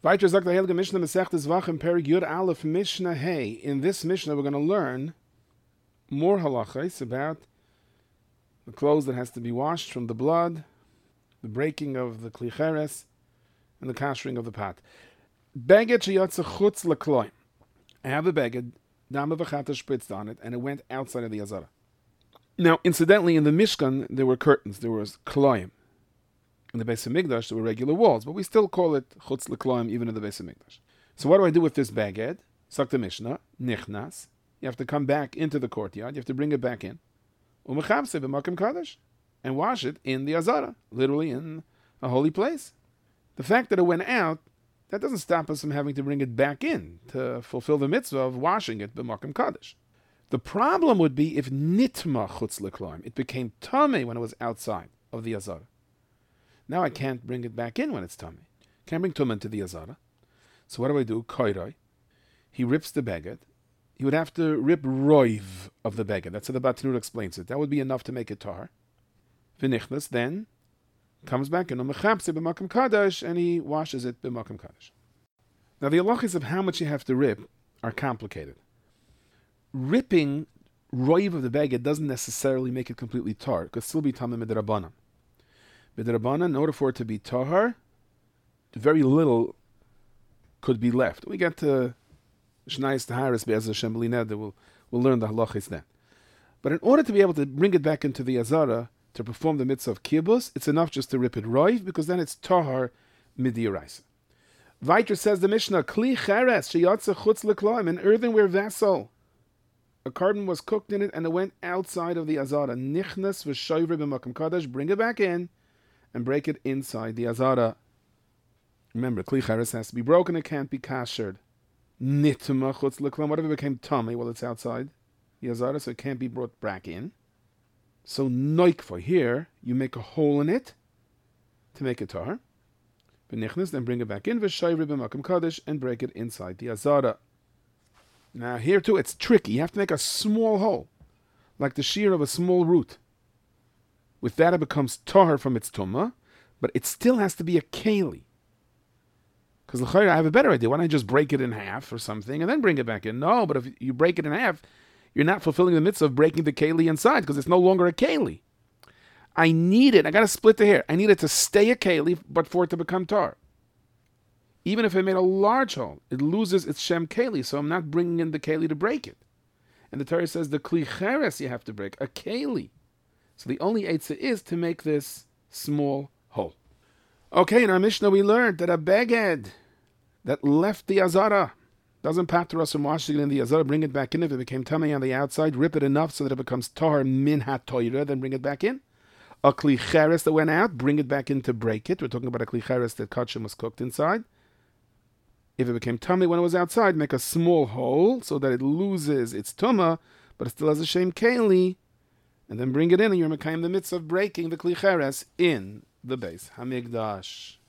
Weiter sagt der Heilige Mishnah Masechtes Vachim Perik Yud Aleph Mishnah Hey. In this Mishnah, we're going to learn more halachas about the clothes that has to be washed from the blood, the breaking of the kli cheres, and the kashering of the pot. Beged sheyatze chutz lekloim. I have a beged, dama v'chata spritzed on it, and it went outside of the azara. Now, incidentally, in the Mishkan, there were curtains. There was kloim. In the Beis HaMikdash, there were regular walls, but we still call it chutz lekloim even in the Beis HaMikdash. So what do I do with this beged? Sak the Mishnah, nichnas. You have to come back into the courtyard. You have to bring it back in. Umechamse b'makom kadosh. And wash it in the azara, literally in a holy place. The fact that it went out, that doesn't stop us from having to bring it back in to fulfill the mitzvah of washing it b'makom kadosh. The problem would be if nitma chutz lekloim. It became tamei when it was outside of the azara. Now I can't bring it back in when it's tamei. Can't bring tumah into the azara. So what do? Koiroi. He rips the beged. He would have to rip roiv of the beged. That's how the Batnur explains it. That would be enough to make it tar. V'nichnas, then comes back in umechamse b'makom kadosh, and he washes it b'makom kadosh. Now the halachas of how much you have to rip are complicated. Ripping roiv of the beged doesn't necessarily make it completely tar. It could still be tamei midrabanan. Midrabanan, in order for it to be tahar, very little could be left. We get to Shnayis Taharis Be'ez Hashem B'li Neder. We'll learn the halachis then. But in order to be able to bring it back into the azara to perform the mitzvah of kibbutz, it's enough just to rip it roiv, because then it's tahar midiyaraisa. Weiter says the Mishnah, Kli cheres sheyatze chutz lekloim, an earthenware vessel. A carbon was cooked in it and it went outside of the azara. Nichnas v'shoyver b'makom kadosh, bring it back in and break it inside the azara. Remember, Kli cheres has to be broken, it can't be kashered. Nitma chutz lekloim, whatever became tamei while it's outside the azara, so it can't be brought back in. So noikva, here, you make a hole in it to make it tar. V'nichnas, then bring it back in, v'shayri b'makom kadosh, and break it inside the azara. Now here too, it's tricky. You have to make a small hole, like the shear of a small root. With that, it becomes tar from its tumah, but it still has to be a keli. Because l'chayra, I have a better idea. Why don't I just break it in half or something and then bring it back in? No, but if you break it in half, you're not fulfilling the mitzvah of breaking the keli inside, because it's no longer a keli. I need it. I got to split the hair. I need it to stay a keli, but for it to become tar. Even if I made a large hole, it loses its shem keli, so I'm not bringing in the keli to break it. And the Torah says the kli cheres you have to break, a keli. So the only eitzah is to make this small hole. Okay, in our Mishnah we learned that a beged that left the azara doesn't pater us from washing it in the azara, bring it back in. If it became tamei on the outside, rip it enough so that it becomes tar min ha-toira, then bring it back in. A kli cheres that went out, bring it back in to break it. We're talking about a kli cheres that kachim was cooked inside. If it became tamei when it was outside, make a small hole so that it loses its tumah, but it still has a shem keli, and then bring it in, and you're mekayim the mitzvah of breaking the kli cheres in the Beis HaMikdash.